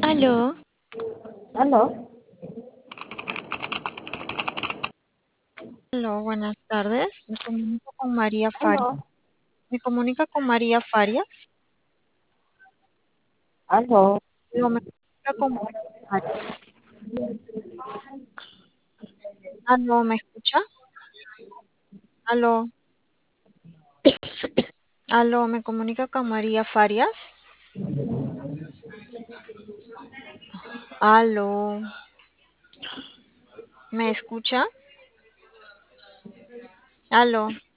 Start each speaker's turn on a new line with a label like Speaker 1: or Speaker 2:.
Speaker 1: Aló,
Speaker 2: ¿Aló?
Speaker 1: aló, buenas tardes. Me comunico con María Faria.
Speaker 2: ¿Aló?
Speaker 1: Me comunica con María Farias.
Speaker 2: ¿Aló?
Speaker 1: No, me comunica con María Farias. Aló, ¿me escucha? Aló, aló, me comunica con María Farias. Aló, ¿me escucha? Aló.